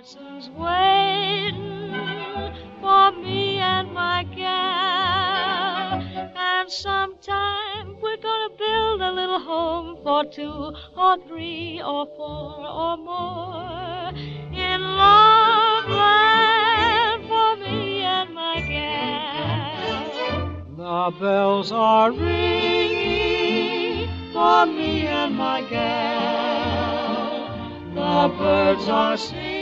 Lonesom's waiting for me and my gal. And sometime we're gonna build a little home for two or three or four or more in love land for me and my gal. The bells are ringing for me and my gal. The birds are singing